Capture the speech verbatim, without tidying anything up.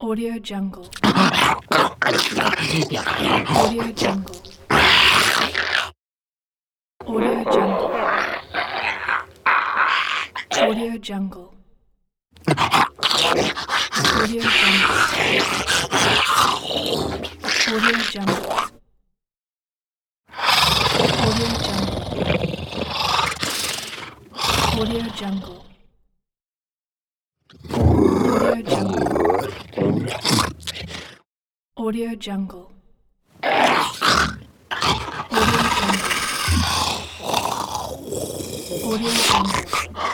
Audio Jungle. Audio Jungle. Audio Jungle. Audio Jungle. Audio Jungle. Audio Jungle. Audio Jungle. Audio Jungle. Audio Jungle. Audio Jungle. Audio Jungle.